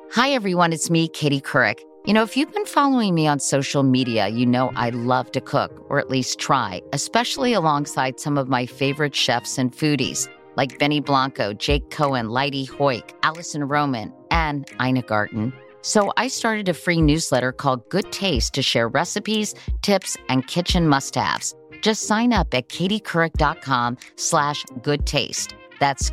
Hi, everyone. It's me, Katie Couric. You know, if you've been following me on social media, you know I love to cook, or at least try, especially alongside some of my favorite chefs and foodies, like Benny Blanco, Jake Cohen, Leidy Hoyk, Allison Roman, and Ina Garten. So I started a free newsletter called Good Taste to share recipes, tips, and kitchen must-haves. Just sign up at katiecouric.com/goodtaste. That's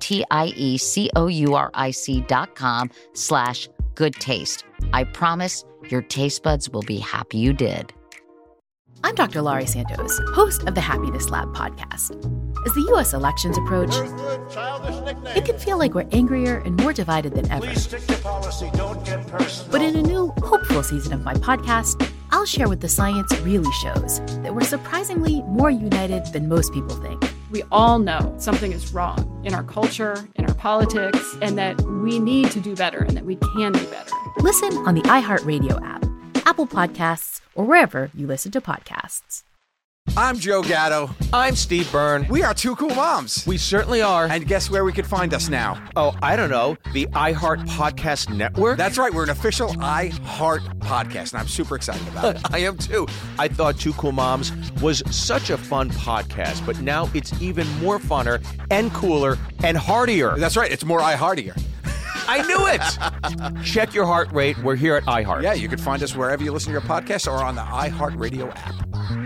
KatieCouric.com/goodtaste. I promise your taste buds will be happy you did. I'm Dr. Laurie Santos, host of the Happiness Lab podcast. As the U.S. elections approach, it can feel like we're angrier and more divided than ever. Please stick to policy. Don't get personal. But in a new, hopeful season of my podcast, I'll share what the science really shows, that we're surprisingly more united than most people think. We all know something is wrong in our culture, in our politics, and that we need to do better and that we can do better. Listen on the iHeartRadio app, Apple Podcasts, or wherever you listen to podcasts. I'm Joe Gatto. I'm Steve Byrne. We are two cool moms. We certainly are. And guess where we could find us now? Oh, I don't know. The iHeart Podcast Network? That's right. We're an official iHeart podcast, and I'm super excited about it. I am too. I thought Two Cool Moms was such a fun podcast, but now it's even more funner and cooler and heartier. That's right. It's more iHeartier. I knew it. Check your heart rate. We're here at iHeart. Yeah, you can find us wherever you listen to your podcasts or on the iHeartRadio app.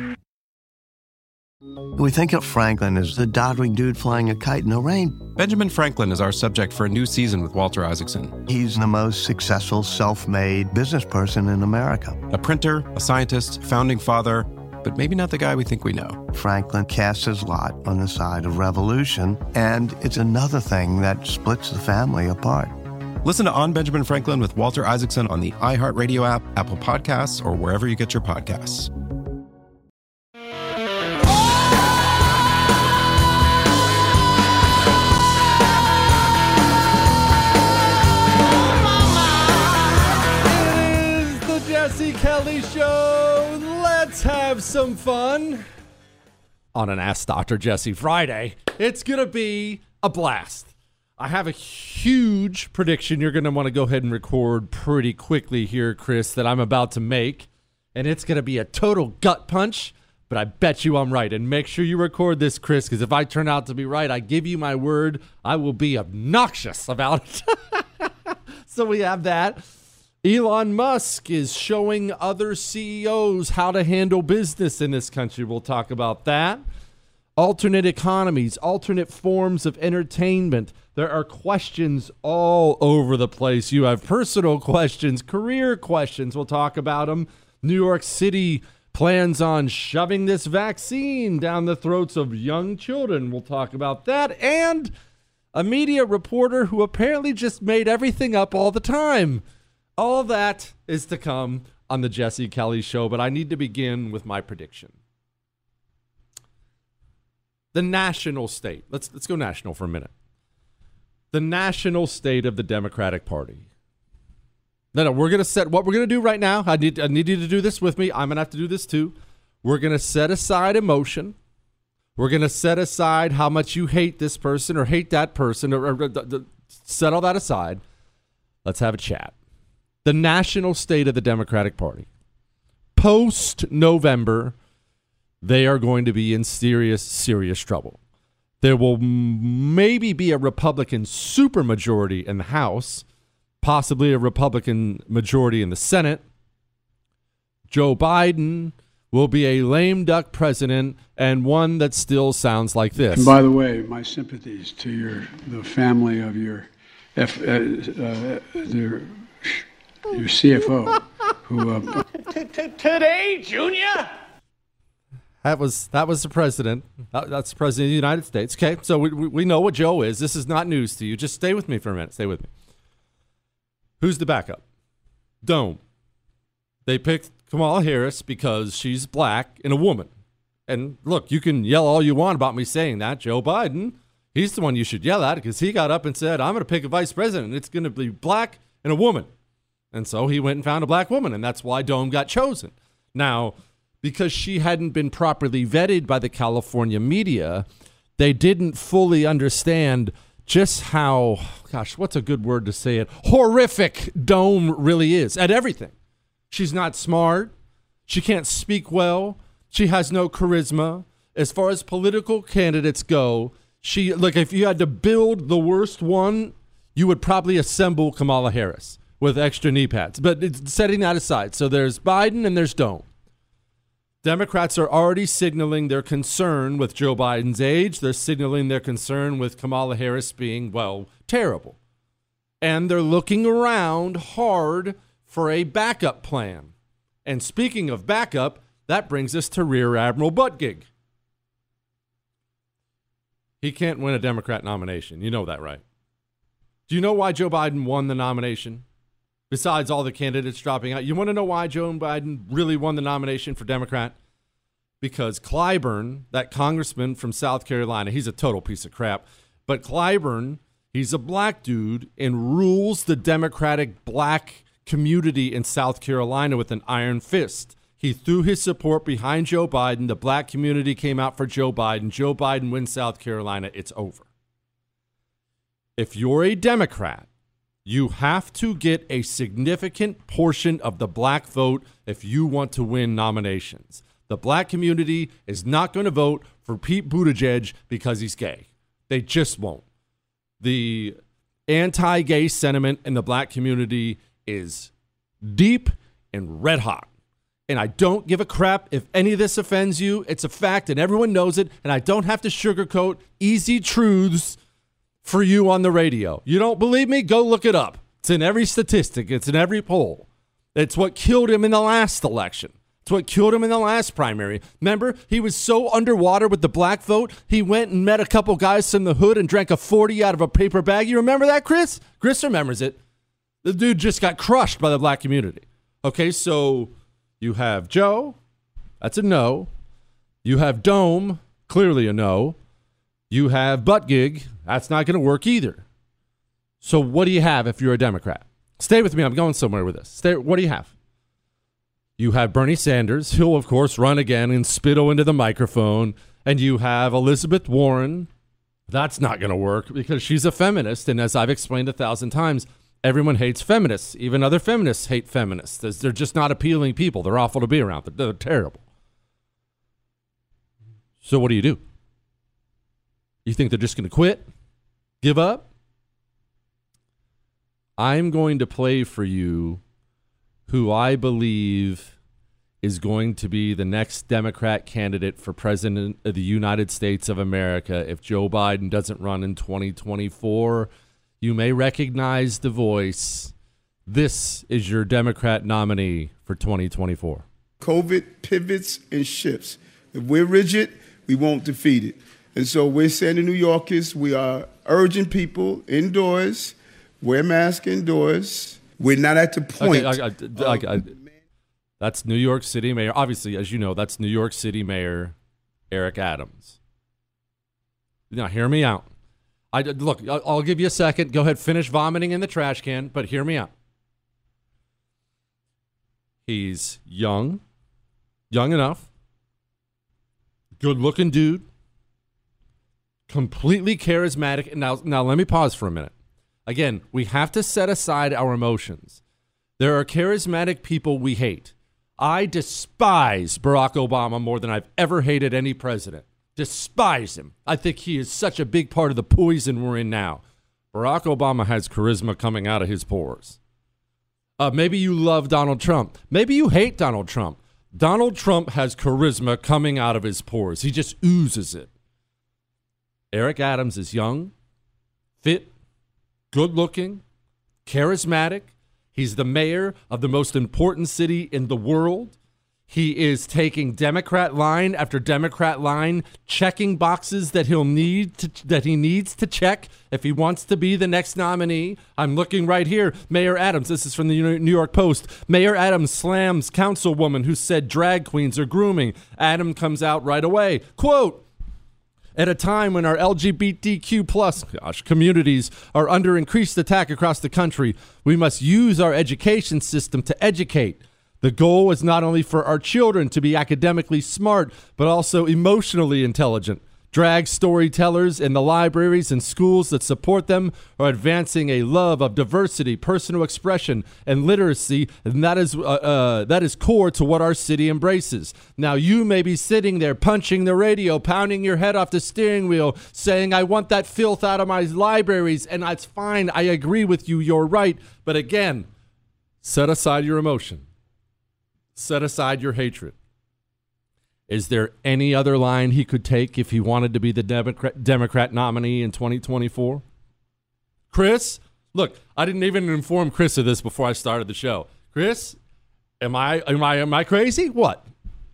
We think of Franklin as the doddering dude flying a kite in the rain. Benjamin Franklin is our subject for a new season with Walter Isaacson. He's the most successful self-made business person in America. A printer, a scientist, founding father, but maybe not the guy we think we know. Franklin casts his lot on the side of revolution, and it's another thing that splits the family apart. Listen to On Benjamin Franklin with Walter Isaacson on the iHeartRadio app, Apple Podcasts, or wherever you get your podcasts. Jesse Kelly Show. Let's have some fun on an Ask Dr. Jesse Friday. It's going to be a blast. I have a huge prediction you're going to want to go ahead and record pretty quickly here, Chris, that I'm about to make. And it's going to be a total gut punch, but I bet you I'm right. And make sure you record this, Chris, because if I turn out to be right, I give you my word, I will be obnoxious about it. So we have that. Elon Musk is showing other CEOs how to handle business in this country. We'll talk about that. Alternate economies, alternate forms of entertainment. There are questions all over the place. You have personal questions, career questions. We'll talk about them. New York City plans on shoving this vaccine down the throats of young children. We'll talk about that. And a media reporter who apparently just made everything up all the time. All that is to come on the Jesse Kelly Show, but I need to begin with my prediction. The national state. Let's go national for a minute. The national state of the Democratic Party. No, we're going to set what we're going to do right now. I need you to do this with me. I'm going to have to do this too. We're going to set aside emotion. We're going to set aside how much you hate this person or hate that person or set all that aside. Let's have a chat. The national state of the Democratic Party. Post-November, they are going to be in serious, serious trouble. There will maybe be a Republican supermajority in the House, possibly a Republican majority in the Senate. Joe Biden will be a lame duck president and one that still sounds like this. And by the way, my sympathies to the family of your CFO, who Today, Junior. That was the president. That's the president of the United States. Okay, so we know what Joe is. This is not news to you. Just stay with me for a minute. Stay with me. Who's the backup? Dome. They picked Kamala Harris because she's black and a woman. And look, you can yell all you want about me saying that. Joe Biden, he's the one you should yell at because he got up and said, I'm going to pick a vice president. It's going to be black and a woman. And so he went and found a black woman, and that's why Dome got chosen. Now, because she hadn't been properly vetted by the California media, they didn't fully understand just how, gosh, what's a good word to say it? Horrific Dome really is at everything. She's not smart. She can't speak well. She has no charisma. As far as political candidates go, if you had to build the worst one, you would probably assemble Kamala Harris with extra knee pads. But setting that aside, so there's Biden and there's Dome. Democrats are already signaling their concern with Joe Biden's age. They're signaling their concern with Kamala Harris being, terrible. And they're looking around hard for a backup plan. And speaking of backup, that brings us to Rear Admiral Buttigieg. He can't win a Democrat nomination. You know that, right? Do you know why Joe Biden won the nomination? Besides all the candidates dropping out. You want to know why Joe Biden really won the nomination for Democrat? Because Clyburn, that congressman from South Carolina, he's a total piece of crap. But Clyburn, he's a black dude and rules the Democratic black community in South Carolina with an iron fist. He threw his support behind Joe Biden. The black community came out for Joe Biden. Joe Biden wins South Carolina. It's over. If you're a Democrat, you have to get a significant portion of the black vote if you want to win nominations. The black community is not going to vote for Pete Buttigieg because he's gay. They just won't. The anti-gay sentiment in the black community is deep and red hot. And I don't give a crap if any of this offends you. It's a fact and everyone knows it. And I don't have to sugarcoat easy truths for you on the radio. You don't believe me? Go look it up. It's in every statistic. It's in every poll. It's what killed him in the last election. It's what killed him in the last primary. Remember, he was so underwater with the black vote, he went and met a couple guys from the hood and drank a 40 out of a paper bag. You remember that, Chris? Chris remembers it. The dude just got crushed by the black community. Okay, so you have Joe. That's a no. You have Dome. Clearly a no. You have Buttigieg. That's not going to work either. So what do you have if you're a Democrat? Stay with me. I'm going somewhere with this. What do you have? You have Bernie Sanders. He'll, of course, run again and spittle into the microphone. And you have Elizabeth Warren. That's not going to work because she's a feminist. And as I've explained 1,000 times, everyone hates feminists. Even other feminists hate feminists. They're just not appealing people. They're awful to be around. They're terrible. So what do? You think they're just going to quit? Give up? I'm going to play for you who I believe is going to be the next Democrat candidate for president of the United States of America if Joe Biden doesn't run in 2024. You may recognize the voice. This is your Democrat nominee for 2024. COVID pivots and shifts. If we're rigid, we won't defeat it. And so we're saying to New Yorkers, we are urging people indoors, wear masks indoors. We're not at the point. That's New York City Mayor. Obviously, as you know, that's New York City Mayor Eric Adams. Now, hear me out. Look, I'll give you a second. Go ahead, finish vomiting in the trash can, but hear me out. He's young enough, good-looking dude, completely charismatic. Now let me pause for a minute. Again, we have to set aside our emotions. There are charismatic people we hate. I despise Barack Obama more than I've ever hated any president. Despise him. I think he is such a big part of the poison we're in now. Barack Obama has charisma coming out of his pores. Maybe you love Donald Trump. Maybe you hate Donald Trump. Donald Trump has charisma coming out of his pores. He just oozes it. Eric Adams is young, fit, good-looking, charismatic. He's the mayor of the most important city in the world. He is taking Democrat line after Democrat line, checking boxes that he needs to check if he wants to be the next nominee. I'm looking right here. Mayor Adams, this is from the New York Post. Mayor Adams slams councilwoman who said drag queens are grooming. Adam comes out right away. Quote, at a time when our LGBTQ plus communities are under increased attack across the country, we must use our education system to educate. The goal is not only for our children to be academically smart, but also emotionally intelligent. Drag storytellers in the libraries and schools that support them are advancing a love of diversity, personal expression, and literacy, and that is core to what our city embraces. Now, you may be sitting there punching the radio, pounding your head off the steering wheel, saying, I want that filth out of my libraries, and that's fine. I agree with you. You're right. But again, set aside your emotion. Set aside your hatred. Is there any other line he could take if he wanted to be the Democrat nominee in 2024? Chris, look, I didn't even inform Chris of this before I started the show. Chris, am I crazy? What?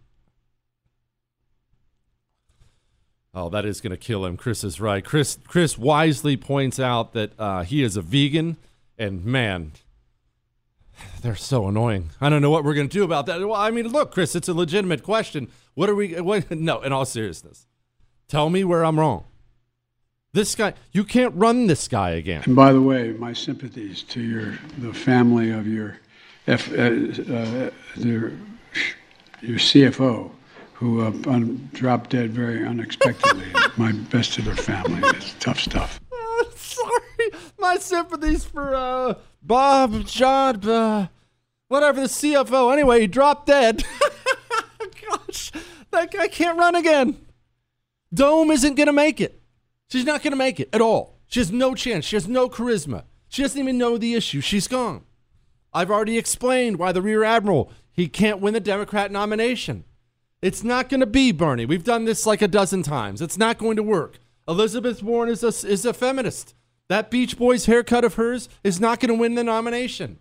Oh, that is going to kill him. Chris is right. Chris wisely points out that he is a vegan, and man, they're so annoying. I don't know what we're going to do about that. Well, I mean, look, Chris, it's a legitimate question. No, in all seriousness, tell me where I'm wrong. This guy, you can't run this guy again. And by the way, my sympathies to the family of your CFO, who dropped dead very unexpectedly. My best to their family. It's tough stuff. Sorry, my sympathies for Bob, John, whatever, the CFO. Anyway, he dropped dead. Gosh, that guy can't run again. Dome isn't going to make it. She's not going to make it at all. She has no chance. She has no charisma. She doesn't even know the issue. She's gone. I've already explained why the Rear Admiral, he can't win the Democrat nomination. It's not going to be Bernie. We've done this like a dozen times. It's not going to work. Elizabeth Warren is a feminist. That Beach Boys haircut of hers is not going to win the nomination.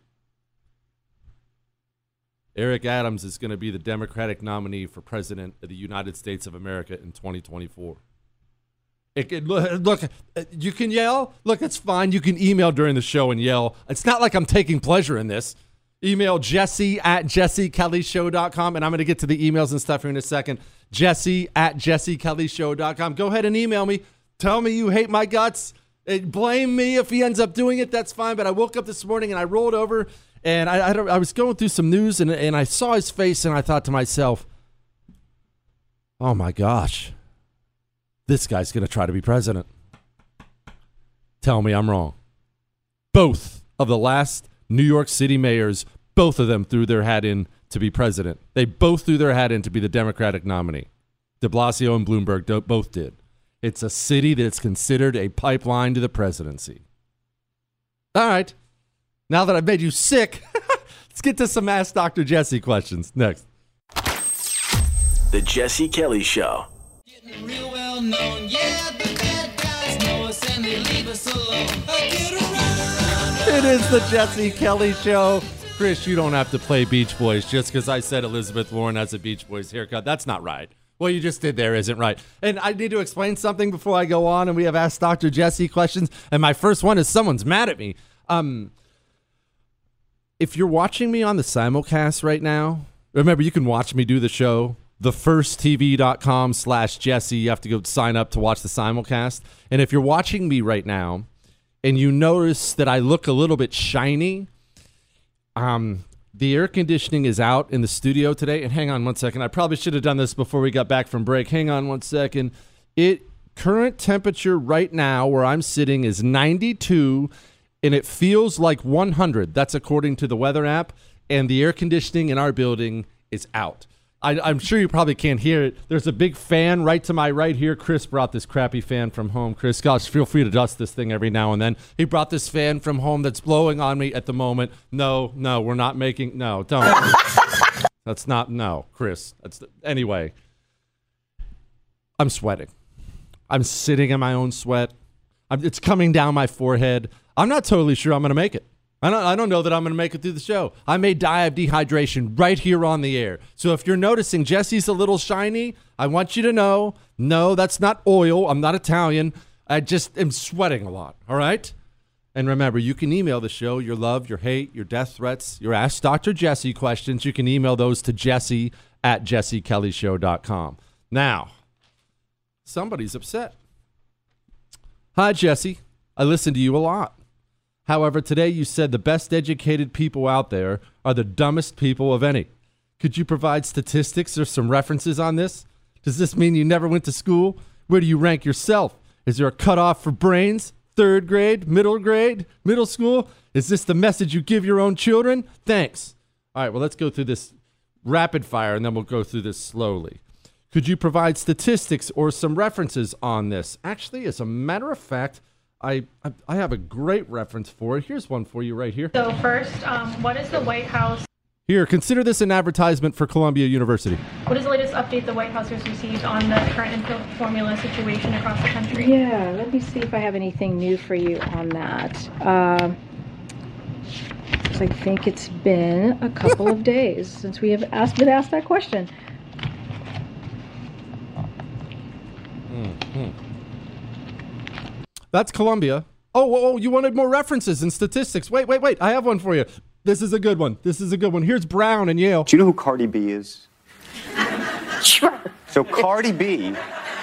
Eric Adams is going to be the Democratic nominee for president of the United States of America in 2024. Look, you can yell. Look, it's fine. You can email during the show and yell. It's not like I'm taking pleasure in this. Email Jesse@JesseKellyShow.com, and I'm going to get to the emails and stuff here in a second. Jesse@JesseKellyShow.com. Go ahead and email me. Tell me you hate my guts. Blame me if he ends up doing it. That's fine. But I woke up this morning and I rolled over. And I was going through some news, and I saw his face, and I thought to myself, oh, my gosh, this guy's going to try to be president. Tell me I'm wrong. Both of the last New York City mayors, both of them threw their hat in to be president. They both threw their hat in to be the Democratic nominee. De Blasio and Bloomberg both did. It's a city that's considered a pipeline to the presidency. All right. Now that I've made you sick, let's get to some Ask Dr. Jesse questions next. The Jesse Kelly Show. Getting real well known, yeah, the bad guys know us and they leave us alone. It is the Jesse Kelly Show. Chris, you don't have to play Beach Boys just because I said Elizabeth Warren has a Beach Boys haircut. That's not right. What you just did there isn't right. And I need to explain something before I go on, and we have Ask Dr. Jesse questions. And my first one is someone's mad at me. If you're watching me on the simulcast right now, remember, you can watch me do the show, thefirsttv.com/Jesse. You have to go sign up to watch the simulcast. And if you're watching me right now and you notice that I look a little bit shiny, the air conditioning is out in the studio today. And hang on one second. I probably should have done this before we got back from break. Hang on one second. Current temperature right now where I'm sitting is 92, and it feels like 100. That's according to the weather app. And the air conditioning in our building is out. I'm sure you probably can't hear it. There's a big fan right to my right here. Chris brought this crappy fan from home. Chris, gosh, feel free to dust this thing every now and then. He brought this fan from home that's blowing on me at the moment. No, we're not making. No, don't. That's not. No, Chris. Anyway, I'm sweating. I'm sitting in my own sweat. It's coming down my forehead. I'm not totally sure I'm going to make it. I don't know that I'm going to make it through the show. I may die of dehydration right here on the air. So if you're noticing Jesse's a little shiny, I want you to know, no, that's not oil. I'm not Italian. I just am sweating a lot, all right? And remember, you can email the show, your love, your hate, your death threats, your Ask Dr. Jesse questions. You can email those to jesse@jessekellyshow.com. Now, somebody's upset. Hi, Jesse. I listen to you a lot. However, today you said the best educated people out there are the dumbest people of any. Could you provide statistics or some references on this? Does this mean you never went to school? Where do you rank yourself? Is there a cutoff for brains? Third grade, middle school? Is this the message you give your own children? Thanks. All right, well, let's go through this rapid fire, and then we'll go through this slowly. Could you provide statistics or some references on this? Actually, as a matter of fact, I have a great reference for it. Here's one for you right here. So first, what is the White House? Here, consider this an advertisement for Columbia University. What is the latest update the White House has received on the current infant formula situation across the country? Yeah, let me see if I have anything new for you on that. I think it's been a couple of days since we have been asked that question. Mm-hmm. That's Columbia. Oh, you wanted more references and statistics. Wait. I have one for you. This is a good one. Here's Brown and Yale. Do you know who Cardi B is? Sure. So Cardi B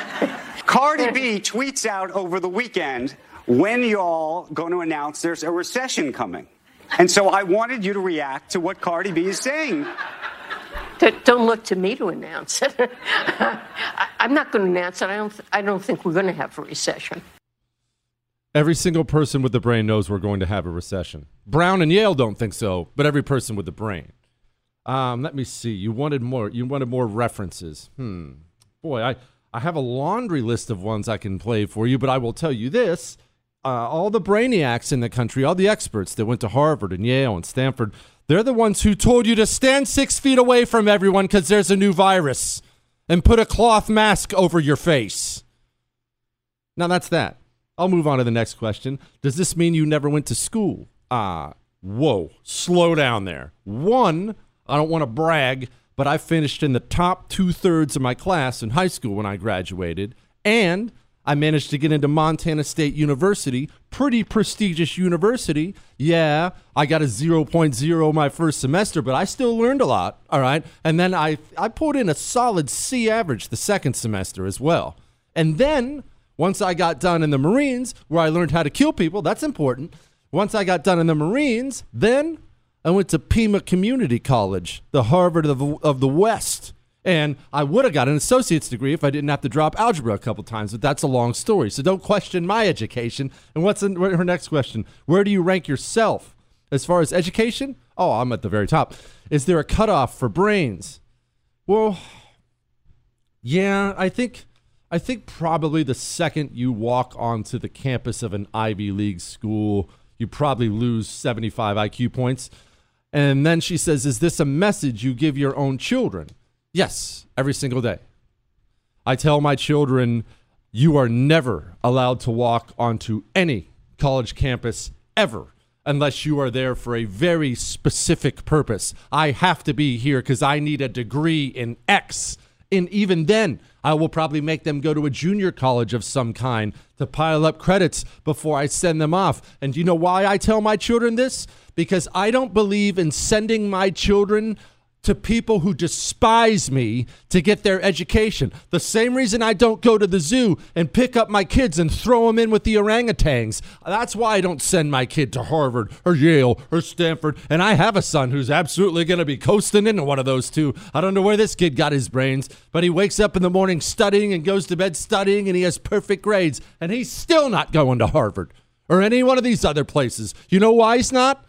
tweets out over the weekend, when y'all going to announce there's a recession coming? And so I wanted you to react to what Cardi B is saying. Don't look to me to announce it. I'm not going to announce it. I don't think we're going to have a recession. Every single person with the brain knows we're going to have a recession. Brown and Yale don't think so, but every person with the brain. Let me see. You wanted more references. Boy, I have a laundry list of ones I can play for you, but I will tell you this. All the brainiacs in the country, all the experts that went to Harvard and Yale and Stanford, they're the ones who told you to stand 6 feet away from everyone because there's a new virus and put a cloth mask over your face. Now that's that. I'll move on to the next question. Does this mean you never went to school? Whoa, slow down there. One, I don't want to brag, but I finished in the top 2/3 of my class in high school when I graduated, and I managed to get into Montana State University, pretty prestigious university. Yeah, I got a 0.0 my first semester, but I still learned a lot, all right? And then I pulled in a solid C average the second semester as well. And then once I got done in the Marines, where I learned how to kill people, that's important. Once I got done in the Marines, then I went to Pima Community College, the Harvard of the West. And I would have got an associate's degree if I didn't have to drop algebra a couple times, but that's a long story. So don't question my education. And what's her next question? Where do you rank yourself as far as education? Oh, I'm at the very top. Is there a cutoff for brains? Well, yeah, I think probably the second you walk onto the campus of an Ivy League school, you probably lose 75 IQ points. And then she says, is this a message you give your own children? Yes, every single day. I tell my children, you are never allowed to walk onto any college campus ever unless you are there for a very specific purpose. I have to be here because I need a degree in X. And even then, I will probably make them go to a junior college of some kind to pile up credits before I send them off. And do you know why I tell my children this? Because I don't believe in sending my children to people who despise me to get their education. The same reason I don't go to the zoo and pick up my kids and throw them in with the orangutans. That's why I don't send my kid to Harvard or Yale or Stanford. And I have a son who's absolutely going to be coasting into one of those two. I don't know where this kid got his brains, but he wakes up in the morning studying and goes to bed studying, and he has perfect grades. And he's still not going to Harvard or any one of these other places. You know why he's not?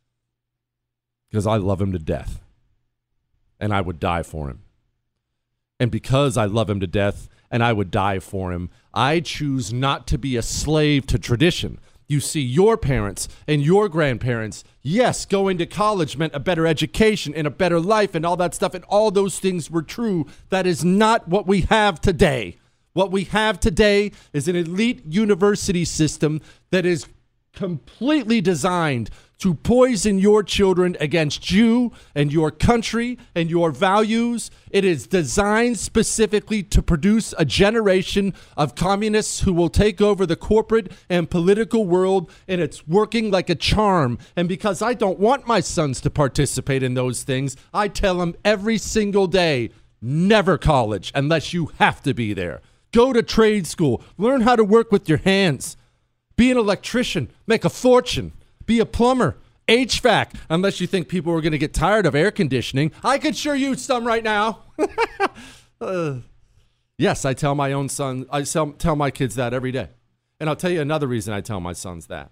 Because I love him to death. And I would die for him. And because I love him to death and I would die for him, I choose not to be a slave to tradition. You see, your parents and your grandparents, yes, going to college meant a better education and a better life and all that stuff, and all those things were true. That is not what we have today. What we have today is an elite university system that is completely designed to poison your children against you and your country and your values. It is designed specifically to produce a generation of communists who will take over the corporate and political world, and it's working like a charm. And because I don't want my sons to participate in those things, I tell them every single day, never college unless you have to be there. Go to trade school. Learn how to work with your hands. Be an electrician. Make a fortune. Be a plumber, HVAC, unless you think people are going to get tired of air conditioning. I could sure use some right now. Yes, I tell my own son, tell my kids that every day. And I'll tell you another reason I tell my sons that.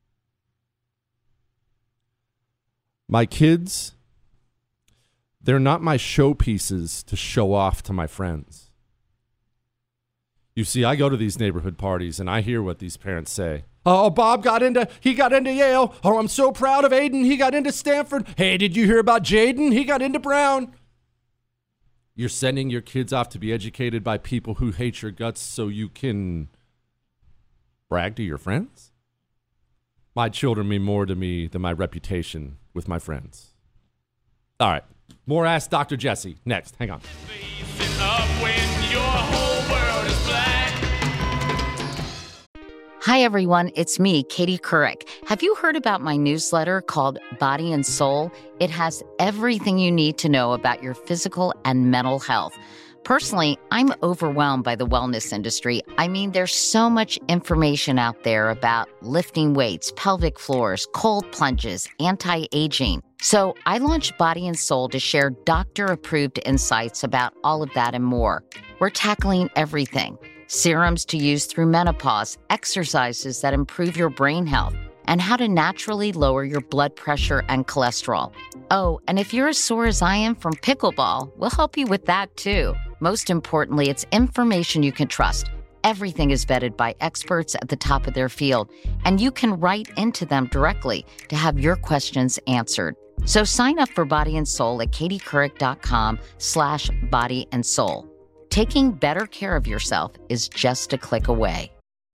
My kids, they're not my showpieces to show off to my friends. You see, I go to these neighborhood parties and I hear what these parents say. Oh, Bob got into Yale. Oh, I'm so proud of Aiden. He got into Stanford. Hey, did you hear about Jaden? He got into Brown. You're sending your kids off to be educated by people who hate your guts so you can brag to your friends? My children mean more to me than my reputation with my friends. All right, more Ask Dr. Jesse next. Hang on. Hi, everyone. It's me, Katie Couric. Have you heard about my newsletter called Body and Soul? It has everything you need to know about your physical and mental health. Personally, I'm overwhelmed by the wellness industry. I mean, there's so much information out there about lifting weights, pelvic floors, cold plunges, anti-aging. So I launched Body and Soul to share doctor-approved insights about all of that and more. We're tackling everything. Serums to use through menopause, exercises that improve your brain health, and how to naturally lower your blood pressure and cholesterol. Oh, and if you're as sore as I am from pickleball, we'll help you with that too. Most importantly, it's information you can trust. Everything is vetted by experts at the top of their field, and you can write into them directly to have your questions answered. So sign up for Body and Soul at katiecouric.com/body and soul. Taking better care of yourself is just a click away.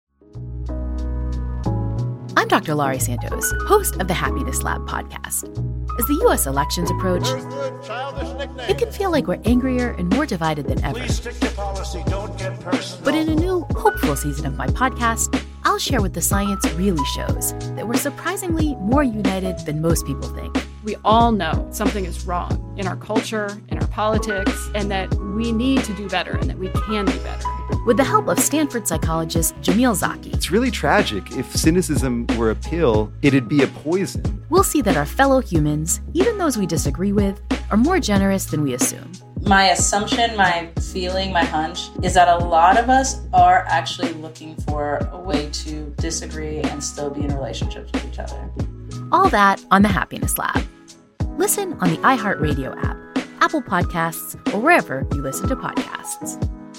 I'm Dr. Laurie Santos, host of the Happiness Lab podcast. As the U.S. elections approach, it can feel like we're angrier and more divided than ever. Please stick to policy. Don't get personal. But in a new, hopeful season of my podcast, I'll share what the science really shows, that we're surprisingly more united than most people think. We all know something is wrong in our culture, in our politics, and that we need to do better and that we can do better. With the help of Stanford psychologist Jamil Zaki. It's really tragic. If cynicism were a pill, it'd be a poison. We'll see that our fellow humans, even those we disagree with, are more generous than we assume. My assumption, my feeling, my hunch is that a lot of us are actually looking for a way to disagree and still be in relationships with each other. All that on the Happiness Lab. Listen on the iHeartRadio app, Apple Podcasts, or wherever you listen to podcasts.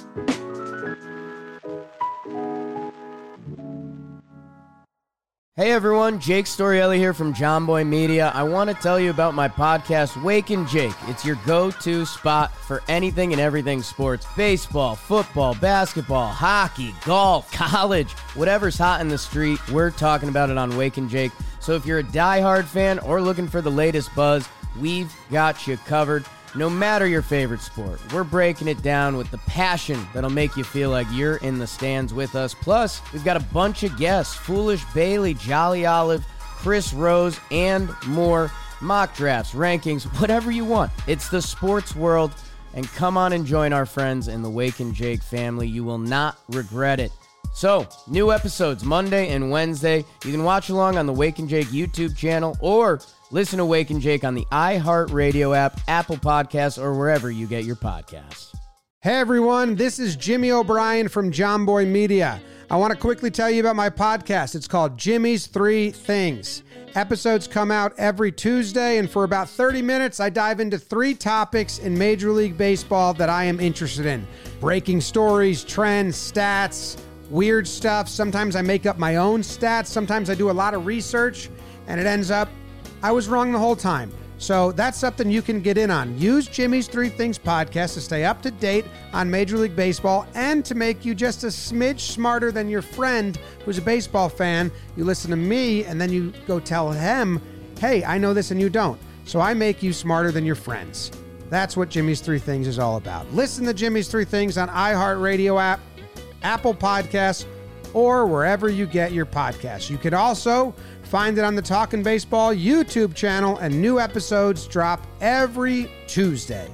Hey everyone, Jake Storielli here from John Boy Media. I want to tell you about my podcast, Wake and Jake. It's your go-to spot for anything and everything sports. Baseball, football, basketball, hockey, golf, college, whatever's hot in the street, we're talking about it on Wake and Jake. So if you're a diehard fan or looking for the latest buzz, we've got you covered. No matter your favorite sport, we're breaking it down with the passion that'll make you feel like you're in the stands with us. Plus, we've got a bunch of guests, Foolish Bailey, Jolly Olive, Chris Rose, and more. Mock drafts, rankings, whatever you want. It's the sports world, and come on and join our friends in the Wake and Jake family. You will not regret it. So, new episodes Monday and Wednesday. You can watch along on the Wake and Jake YouTube channel or listen to Wake and Jake on the iHeartRadio app, Apple Podcasts, or wherever you get your podcasts. Hey everyone, this is Jimmy O'Brien from John Boy Media. I want to quickly tell you about my podcast. It's called Jimmy's 3 Things. Episodes come out every Tuesday, and for about 30 minutes, I dive into 3 topics in Major League Baseball that I am interested in. Breaking stories, trends, stats, weird stuff. Sometimes I make up my own stats. Sometimes I do a lot of research, and it ends up I was wrong the whole time. So that's something you can get in on. Use Jimmy's 3 Things podcast to stay up to date on Major League Baseball and to make you just a smidge smarter than your friend who's a baseball fan. You listen to me and then you go tell him, hey, I know this and you don't. So I make you smarter than your friends. That's what Jimmy's 3 Things is all about. Listen to Jimmy's 3 Things on iHeartRadio app, Apple Podcasts, or wherever you get your podcasts. You can also find it on the Talkin' Baseball YouTube channel, and new episodes drop every Tuesday.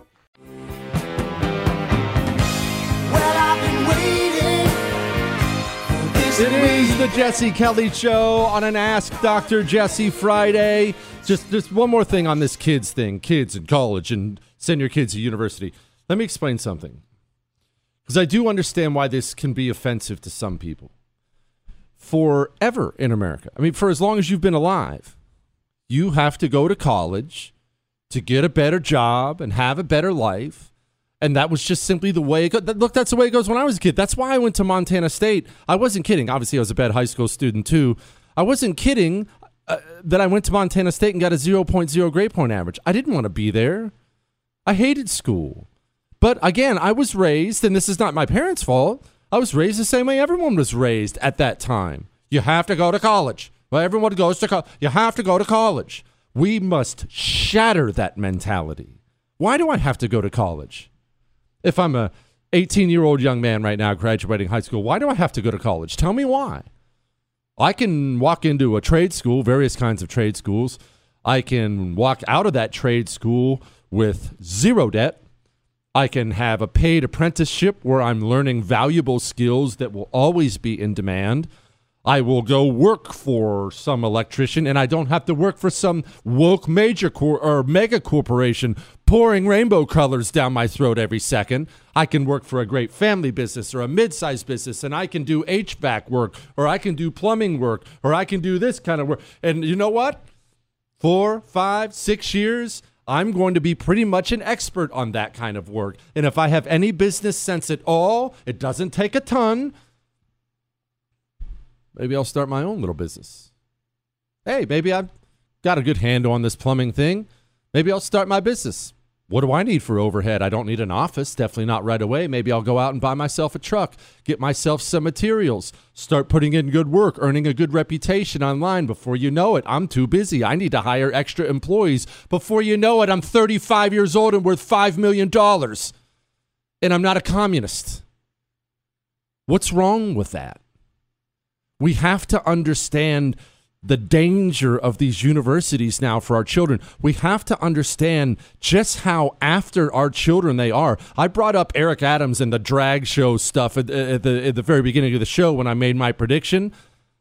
It is the Jesse Kelly Show on an Ask Dr. Jesse Friday. Just one more thing on this kids thing. Kids in college and send your kids to university. Let me explain something. because I do understand why this can be offensive to some people. Forever in America, I mean, for as long as you've been alive, you have to go to college to get a better job and have a better life. And that was just simply the way it goes. Look, that's the way it goes when I was a kid. That's why I went to Montana State. I wasn't kidding. Obviously, I was a bad high school student, too. I wasn't kidding that I went to Montana State and got a 0.0 grade point average. I didn't want to be there. I hated school. But again, I was raised, and this is not my parents' fault, I was raised the same way everyone was raised at that time. You have to go to college. Well, everyone goes to college. You have to go to college. We must shatter that mentality. Why do I have to go to college? If I'm a 18-year-old young man right now graduating high school, why do I have to go to college? Tell me why. I can walk into a trade school, various kinds of trade schools. I can walk out of that trade school with zero debt. I can have a paid apprenticeship where I'm learning valuable skills that will always be in demand. I will go work for some electrician, and I don't have to work for some woke major or mega corporation pouring rainbow colors down my throat every second. I can work for a great family business or a mid-sized business, and I can do HVAC work, or I can do plumbing work, or I can do this kind of work. And you know what? 4, 5, 6 years, I'm going to be pretty much an expert on that kind of work. And if I have any business sense at all, it doesn't take a ton. Maybe I'll start my own little business. Hey, maybe I've got a good handle on this plumbing thing. Maybe I'll start my business. What do I need for overhead? I don't need an office, definitely not right away. Maybe I'll go out and buy myself a truck, get myself some materials, start putting in good work, earning a good reputation online. Before you know it, I'm too busy. I need to hire extra employees. Before you know it, I'm 35 years old and worth $5 million. And I'm not a communist. What's wrong with that? We have to understand the danger of these universities now for our children. We have to understand just how after our children they are. I brought up Eric Adams and the drag show stuff at the very beginning of the show when I made my prediction.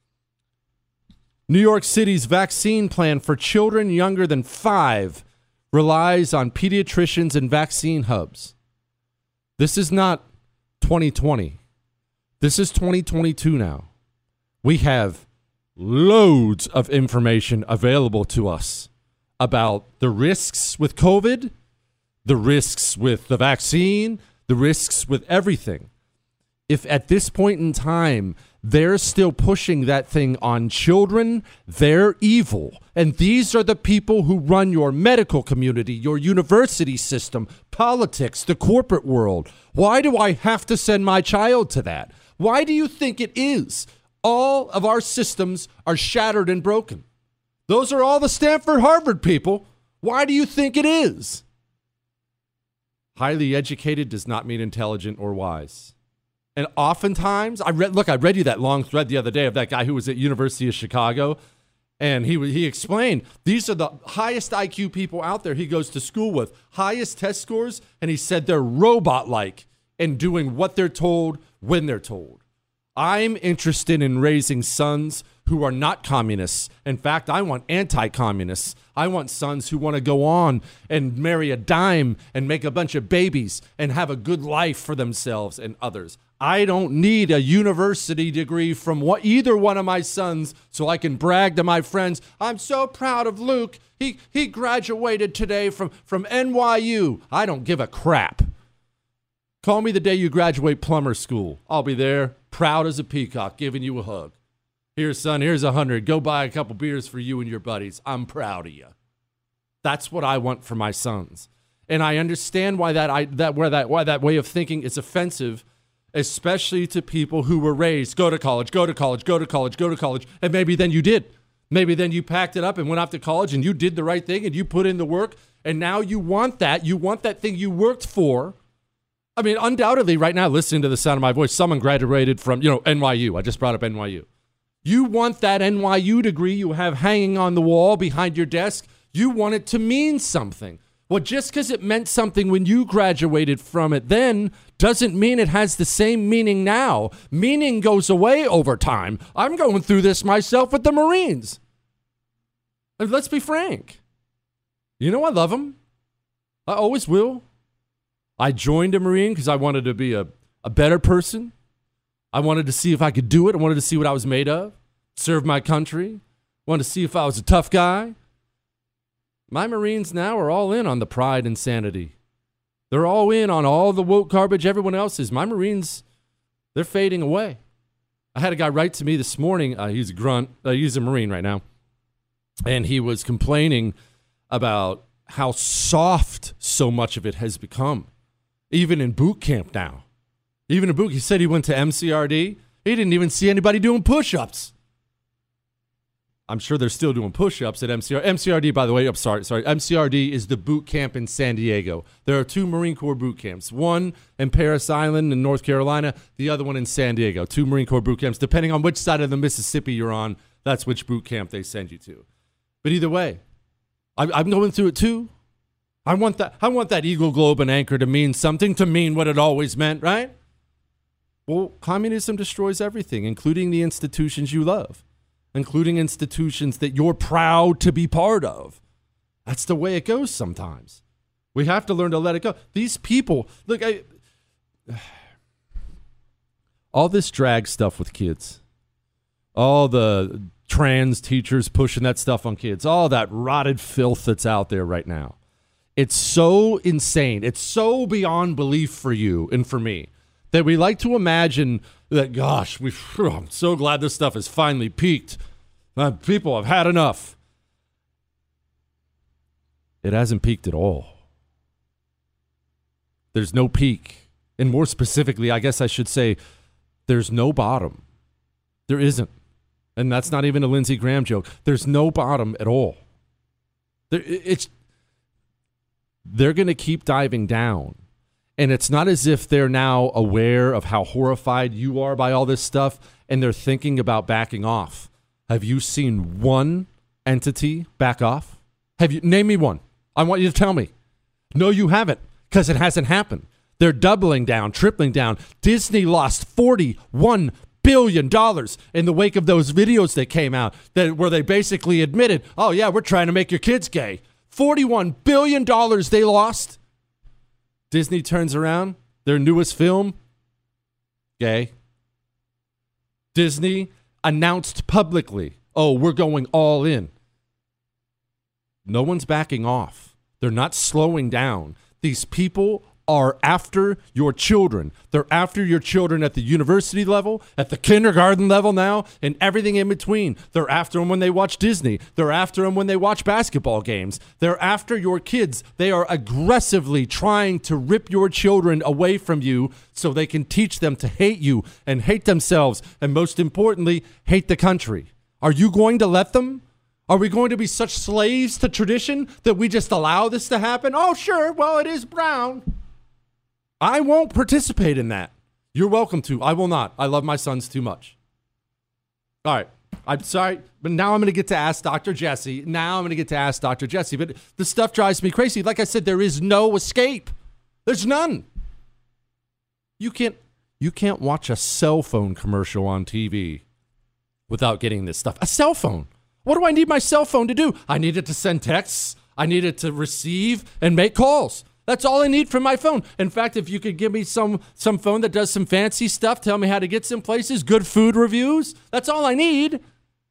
New York City's vaccine plan for children younger than 5 relies on pediatricians and vaccine hubs. This is not 2020. This is 2022 now. We have loads of information available to us about the risks with COVID, the risks with the vaccine, the risks with everything. If at this point in time they're still pushing that thing on children, they're evil. And these are the people who run your medical community, your university system, politics, the corporate world. Why do I have to send my child to that? Why do you think it is? All of our systems are shattered and broken. Those are all the Stanford, Harvard people. Why do you think it is? Highly educated does not mean intelligent or wise. And oftentimes, I read you that long thread the other day of that guy who was at University of Chicago, and he explained these are the highest IQ people out there he goes to school with, highest test scores, and he said they're robot-like in doing what they're told when they're told. I'm interested in raising sons who are not communists. In fact, I want anti-communists. I want sons who want to go on and marry a dime and make a bunch of babies and have a good life for themselves and others. I don't need a university degree from either one of my sons so I can brag to my friends, I'm so proud of Luke. He graduated today from NYU. I don't give a crap. Call me the day you graduate plumber school. I'll be there, proud as a peacock, giving you a hug. Here, son, here's 100. Go buy a couple beers for you and your buddies. I'm proud of you. That's what I want for my sons. And I understand why that way of thinking is offensive, especially to people who were raised, go to college, go to college, go to college, go to college. And maybe then you did. Maybe then you packed it up and went off to college and you did the right thing and you put in the work. And now you want that. You want that thing you worked for. I mean, undoubtedly right now, listening to the sound of my voice, someone graduated from, NYU. I just brought up NYU. You want that NYU degree you have hanging on the wall behind your desk. You want it to mean something. Well, just because it meant something when you graduated from it then doesn't mean it has the same meaning now. Meaning goes away over time. I'm going through this myself with the Marines. Let's be frank. I love them. I always will. I joined a Marine because I wanted to be a a better person. I wanted to see if I could do it. I wanted to see what I was made of, serve my country. Wanted to see if I was a tough guy. My Marines now are all in on the pride and sanity. They're all in on all the woke garbage everyone else is. My Marines, they're fading away. I had a guy write to me this morning. He's a grunt. He's a Marine right now. And he was complaining about how soft so much of it has become, even in boot camp now. Even in boot, he said he went to MCRD. He didn't even see anybody doing push-ups. I'm sure they're still doing push-ups at MCRD, by the way. I'm sorry. MCRD is the boot camp in San Diego. There are 2 Marine Corps boot camps, one in Parris Island in North Carolina, the other one in San Diego. 2 Marine Corps boot camps. Depending on which side of the Mississippi you're on, that's which boot camp they send you to. But either way, I'm going through it too. I want that Eagle, Globe, and Anchor to mean something, to mean what it always meant, right? Well, communism destroys everything, including the institutions you love, including institutions that you're proud to be part of. That's the way it goes sometimes. We have to learn to let it go. These people, look, all this drag stuff with kids, all the trans teachers pushing that stuff on kids, all that rotted filth that's out there right now. It's so insane. It's so beyond belief for you and for me that we like to imagine that, gosh, I'm so glad this stuff has finally peaked. People have had enough. It hasn't peaked at all. There's no peak. And more specifically, I guess I should say, there's no bottom. There isn't. And that's not even a Lindsey Graham joke. There's no bottom at all. They're going to keep diving down. And it's not as if they're now aware of how horrified you are by all this stuff and they're thinking about backing off. Have you seen one entity back off? Name me one. I want you to tell me. No, you haven't, because it hasn't happened. They're doubling down, tripling down. Disney lost $41 billion in the wake of those videos that came out where they basically admitted, oh yeah, we're trying to make your kids gay. $41 billion they lost. Disney turns around, their newest film, gay. Disney announced publicly, oh, we're going all in. No one's backing off. They're not slowing down. These people are after your children. They're after your children at the university level, at the kindergarten level now, and everything in between. They're after them when they watch Disney. They're after them when they watch basketball games. They're after your kids. They are aggressively trying to rip your children away from you so they can teach them to hate you and hate themselves, and most importantly, hate the country. Are you going to let them? Are we going to be such slaves to tradition that we just allow this to happen? Oh, sure. Well, it is brown. I won't participate in that. You're welcome to. I will not. I love my sons too much. All right. I'm sorry, but now I'm going to get to Ask Dr. Jesse. But the stuff drives me crazy. Like I said, there is no escape. There's none. You can't watch a cell phone commercial on TV without getting this stuff. A cell phone. What do I need my cell phone to do? I need it to send texts. I need it to receive and make calls. That's all I need from my phone. In fact, if you could give me some phone that does some fancy stuff, tell me how to get some places, good food reviews, that's all I need.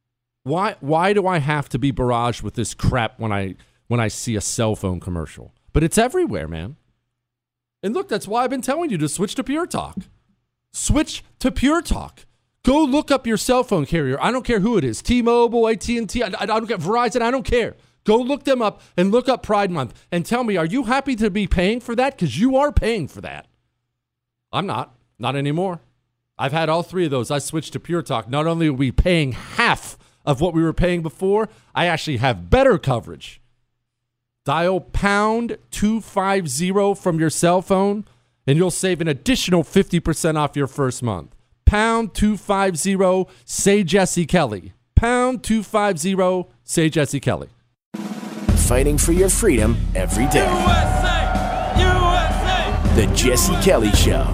Why do I have to be barraged with this crap when I see a cell phone commercial? But it's everywhere, man. And look, that's why I've been telling you to switch to Pure Talk. Switch to Pure Talk. Go look up your cell phone carrier. I don't care who it is. T-Mobile, AT&T, I don't get Verizon, I don't care. Go look them up and look up Pride Month and tell me, are you happy to be paying for that? Because you are paying for that. I'm not. Not anymore. I've had all 3 of those. I switched to Pure Talk. Not only are we paying half of what we were paying before, I actually have better coverage. Dial pound 250 from your cell phone, and you'll save an additional 50% off your first month. Pound 250, say Jesse Kelly. Pound 250, say Jesse Kelly. Fighting for your freedom every day. USA! USA! The Jesse Kelly Show.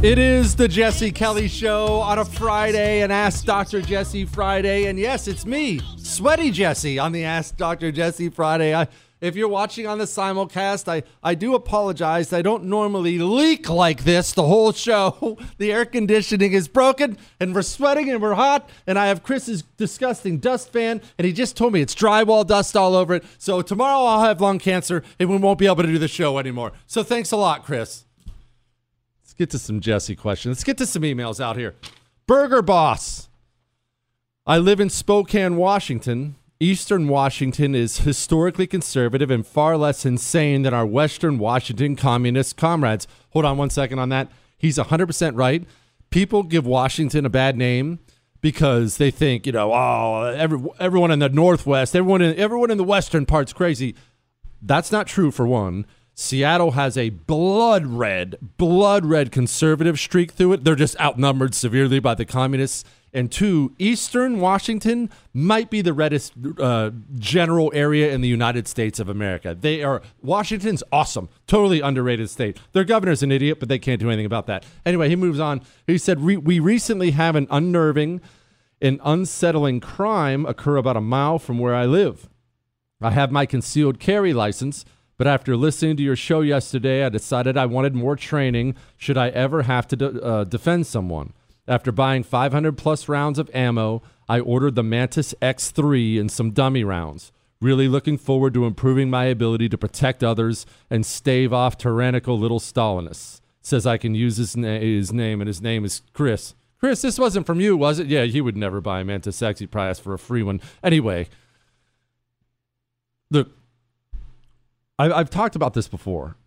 It is the Jesse Kelly Show on a Friday, an Ask Dr. Jesse Friday. And yes, it's me, Sweaty Jesse, on the Ask Dr. Jesse Friday. If you're watching on the simulcast, I do apologize. I don't normally leak like this the whole show. The air conditioning is broken, and we're sweating, and we're hot, and I have Chris's disgusting dust fan, and he just told me it's drywall dust all over it. So tomorrow I'll have lung cancer, and we won't be able to do the show anymore. So thanks a lot, Chris. Let's get to some Jesse questions. Let's get to some emails out here. Burger Boss. I live in Spokane, Washington. Eastern Washington is historically conservative and far less insane than our Western Washington communist comrades. Hold on one second on that. He's 100% right. People give Washington a bad name because they think, everyone in the Northwest, everyone in the Western part's crazy. That's not true, for one. Seattle has a blood red conservative streak through it. They're just outnumbered severely by the communists. And two, Eastern Washington might be the reddest general area in the United States of America. Washington's awesome. Totally underrated state. Their governor's an idiot, but they can't do anything about that. Anyway, he moves on. He said, we recently have an unnerving and unsettling crime occur about a mile from where I live. I have my concealed carry license, but after listening to your show yesterday, I decided I wanted more training should I ever have to defend someone. After buying 500 plus rounds of ammo, I ordered the Mantis X3 and some dummy rounds. Really looking forward to improving my ability to protect others and stave off tyrannical little Stalinists. Says I can use his name, and his name is Chris. Chris, this wasn't from you, was it? Yeah, he would never buy a Mantis X. He'd probably ask for a free one. Anyway, look, I've talked about this before.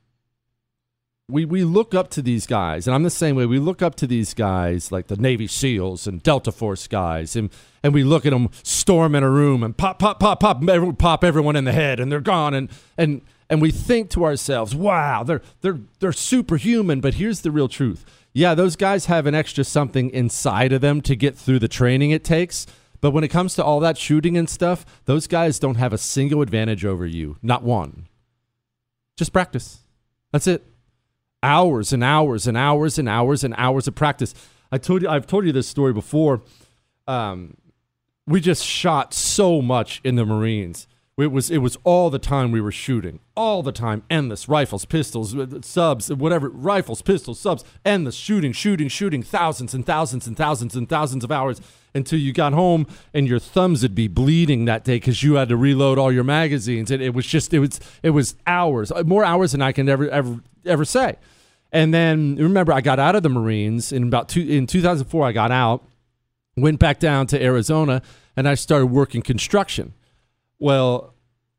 We look up to these guys, and I'm the same way. We look up to these guys like the Navy SEALs and Delta Force guys, and we look at them storm in a room and pop everyone in the head, and they're gone. And we think to ourselves, wow, they're superhuman. But here's the real truth. Yeah, those guys have an extra something inside of them to get through the training it takes. But when it comes to all that shooting and stuff, those guys don't have a single advantage over you. Not one. Just practice. That's it. Hours and hours and hours and hours and hours of practice. I've told you this story before. We just shot so much in the Marines. It was all the time we were shooting, all the time, endless rifles, pistols, subs, whatever, rifles, pistols, subs, endless shooting, thousands and thousands and thousands and thousands of hours until you got home and your thumbs would be bleeding that day because you had to reload all your magazines. And it was hours, more hours than I can ever say. And then remember, I got out of the Marines in 2004. I got out, went back down to Arizona, and I started working construction. Well,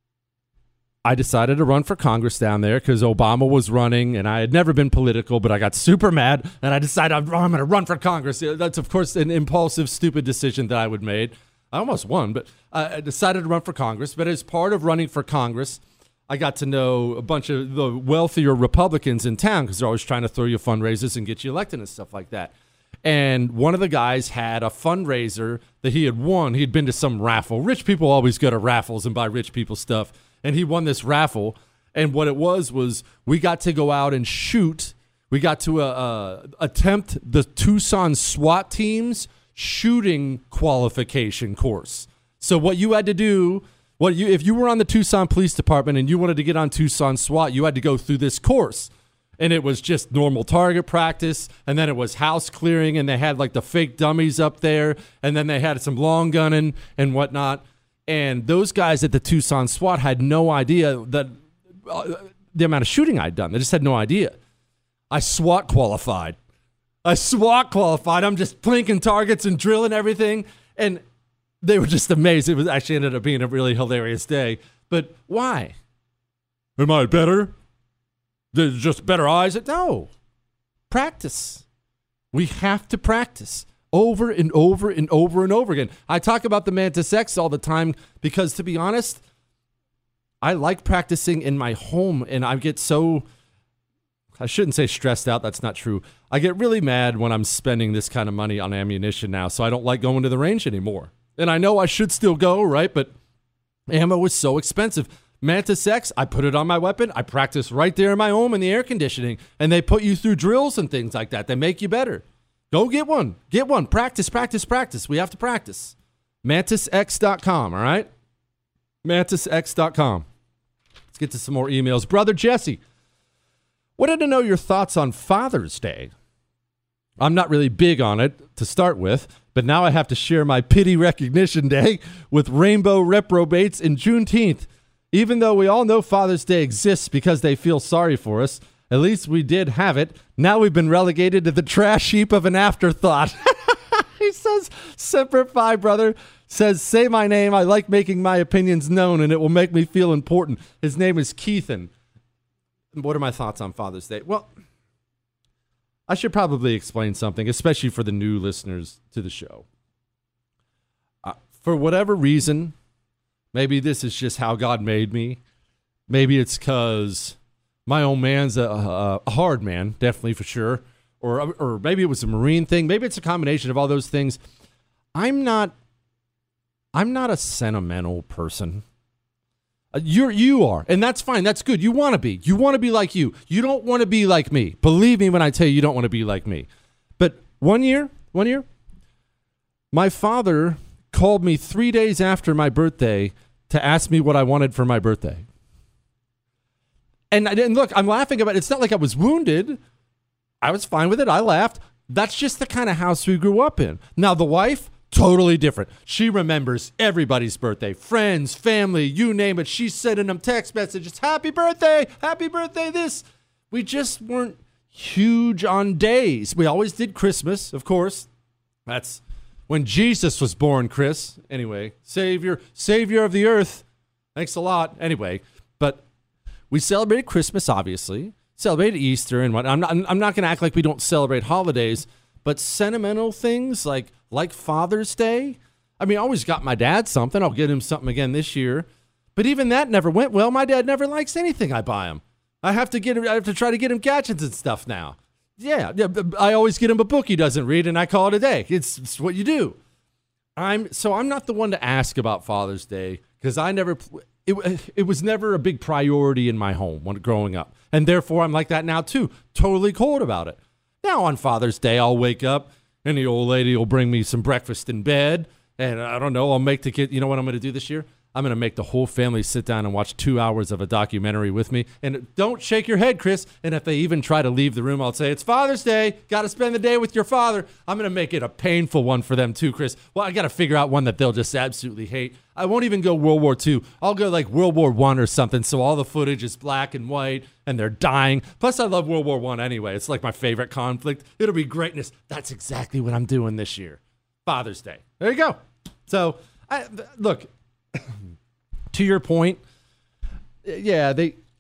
I decided to run for Congress down there because Obama was running, and I had never been political, but I got super mad, and I decided I'm going to run for Congress. That's, of course, an impulsive, stupid decision that I would made. I almost won, but I decided to run for Congress. But as part of running for Congress, I got to know a bunch of the wealthier Republicans in town because they're always trying to throw you fundraisers and get you elected and stuff like that. And one of the guys had a fundraiser that he had won. He'd been to some raffle. Rich people always go to raffles and buy rich people stuff. And he won this raffle. And what it was we got to go out and shoot. We got to attempt the Tucson SWAT team's shooting qualification course. So what you had to do, if you were on the Tucson Police Department and you wanted to get on Tucson SWAT, you had to go through this course. And it was just normal target practice, and then it was house clearing, and they had like the fake dummies up there, and then they had some long gunning and whatnot. And those guys at the Tucson SWAT had no idea that the amount of shooting I'd done. They just had no idea. I SWAT qualified. I'm just plinking targets and drilling everything, and they were just amazed. It was actually ended up being a really hilarious day. But why? Am I better? There's just better eyes. No. Practice. We have to practice over and over and over and over again. I talk about the Mantis X all the time because, to be honest, I like practicing in my home, and I get so, I shouldn't say stressed out. That's not true. I get really mad when I'm spending this kind of money on ammunition now, so I don't like going to the range anymore. And I know I should still go, right? But ammo is so expensive. Mantis X, I put it on my weapon. I practice right there in my home in the air conditioning, and they put you through drills and things like that. They make you better. Go get one. Get one. Practice, practice, practice. We have to practice. MantisX.com, all right? MantisX.com. Let's get to some more emails. Brother Jesse, wanted to know your thoughts on Father's Day. I'm not really big on it to start with, but now I have to share my pity recognition day with rainbow reprobates in Juneteenth. Even though we all know Father's Day exists because they feel sorry for us, at least we did have it. Now we've been relegated to the trash heap of an afterthought. He says, Semper Fi, brother. Says, say my name. I like making my opinions known, and it will make me feel important. His name is Keithan. What are my thoughts on Father's Day? Well, I should probably explain something, especially for the new listeners to the show. For whatever reason, maybe this is just how God made me. Maybe it's because my old man's a hard man, definitely for sure. Or maybe it was a Marine thing. Maybe it's a combination of all those things. I'm not a sentimental person. You are, and that's fine. That's good. You want to be. You want to be like you. You don't want to be like me. Believe me when I tell you don't want to be like me. But one year, my father called me 3 days after my birthday to ask me what I wanted for my birthday. And look, I'm laughing about it. It's not like I was wounded. I was fine with it. I laughed. That's just the kind of house we grew up in. Now, the wife, totally different. She remembers everybody's birthday, friends, family, you name it. She's sending them text messages. Happy birthday, this. We just weren't huge on days. We always did Christmas, of course. That's when Jesus was born, Chris. Anyway, Savior of the earth. Thanks a lot. Anyway, but we celebrated Christmas, obviously. Celebrated Easter and what. I'm not going to act like we don't celebrate holidays, but sentimental things like Father's Day. I mean, I always got my dad something. I'll get him something again this year. But even that never went well. My dad never likes anything I buy him. I have to try to get him gadgets and stuff now. Yeah, I always get him a book he doesn't read, and I call it a day. It's what you do. I'm not the one to ask about Father's Day because it was never a big priority in my home when growing up. And therefore, I'm like that now, too. Totally cold about it. Now, on Father's Day, I'll wake up, and the old lady will bring me some breakfast in bed. And I don't know, I'll make the kid. You know what I'm going to do this year? I'm going to make the whole family sit down and watch 2 hours of a documentary with me. And don't shake your head, Chris. And if they even try to leave the room, I'll say, it's Father's Day. Got to spend the day with your father. I'm going to make it a painful one for them, too, Chris. Well, I got to figure out one that they'll just absolutely hate. I won't even go World War II. I'll go like World War I or something, so all the footage is black and white, and they're dying. Plus, I love World War I anyway. It's like my favorite conflict. It'll be greatness. That's exactly what I'm doing this year. Father's Day. There you go. So, look, to your point, yeah,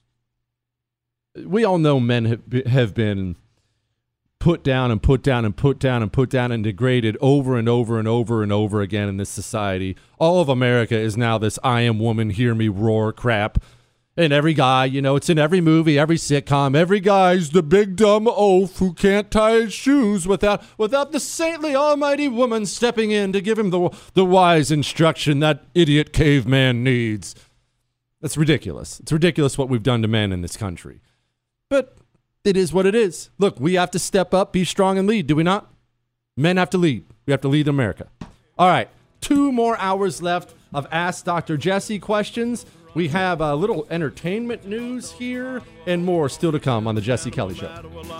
we all know men have been put down and put down and put down and put down and degraded over and over and over and over again in this society. All of America is now this I am woman, hear me roar crap. And every guy, it's in every movie, every sitcom, every guy's the big dumb oaf who can't tie his shoes without the saintly almighty woman stepping in to give him the wise instruction that idiot caveman needs. That's ridiculous. It's ridiculous what we've done to men in this country. But it is what it is. Look, we have to step up, be strong, and lead, do we not? Men have to lead. We have to lead America. All right, 2 more hours left of Ask Dr. Jesse questions. We have a little entertainment news here and more still to come on The Jesse Kelly Show.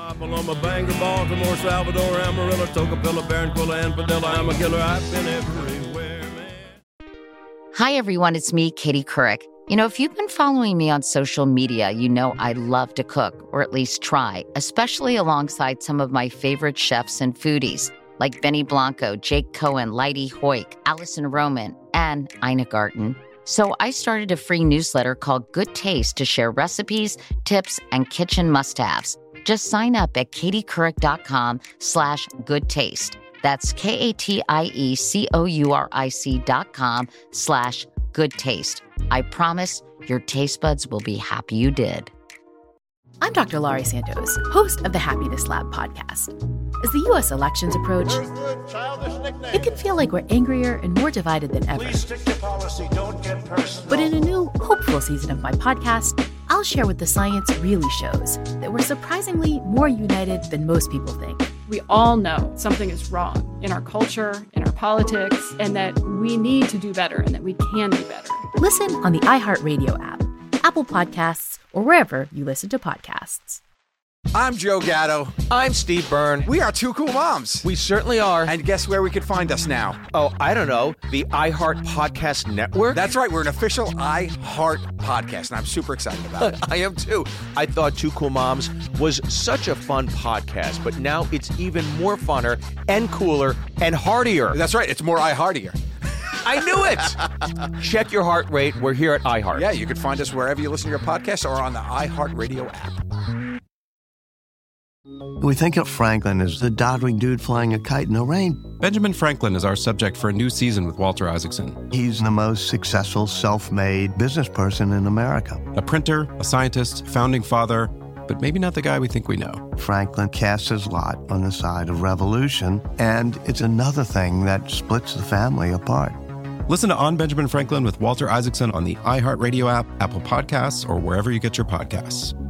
Hi, everyone. It's me, Katie Couric. If you've been following me on social media, you know I love to cook, or at least try, especially alongside some of my favorite chefs and foodies, like Benny Blanco, Jake Cohen, Leidy Hoyk, Allison Roman, and Ina Garten. So I started a free newsletter called Good Taste to share recipes, tips, and kitchen must-haves. Just sign up at katiecouric.com/goodtaste. That's KatieCouric.com/goodtaste. I promise your taste buds will be happy you did. I'm Dr. Laurie Santos, host of the Happiness Lab podcast. As the U.S. elections approach, it can feel like we're angrier and more divided than ever. Please stick to policy. Don't get personal. But in a new, hopeful season of my podcast, I'll share what the science really shows, that we're surprisingly more united than most people think. We all know something is wrong in our culture, in our politics, and that we need to do better and that we can do better. Listen on the iHeartRadio app, Apple Podcasts, or wherever you listen to podcasts. I'm Joe Gatto. I'm Steve Byrne. We are Two Cool Moms. We certainly are. And guess where we could find us now? Oh, I don't know. The iHeart Podcast Network? That's right. We're an official iHeart podcast, and I'm super excited about it. I am too. I thought Two Cool Moms was such a fun podcast, but now it's even more funner and cooler and heartier. That's right. It's more iHeartier. I knew it. Check your heart rate. We're here at iHeart. Yeah, you can find us wherever you listen to your podcasts or on the iHeartRadio app. We think of Franklin as the doddering dude flying a kite in the rain. Benjamin Franklin is our subject for a new season with Walter Isaacson. He's the most successful self-made business person in America. A printer, a scientist, founding father, but maybe not the guy we think we know. Franklin casts his lot on the side of revolution, and it's another thing that splits the family apart. Listen to On Benjamin Franklin with Walter Isaacson on the iHeartRadio app, Apple Podcasts, or wherever you get your podcasts.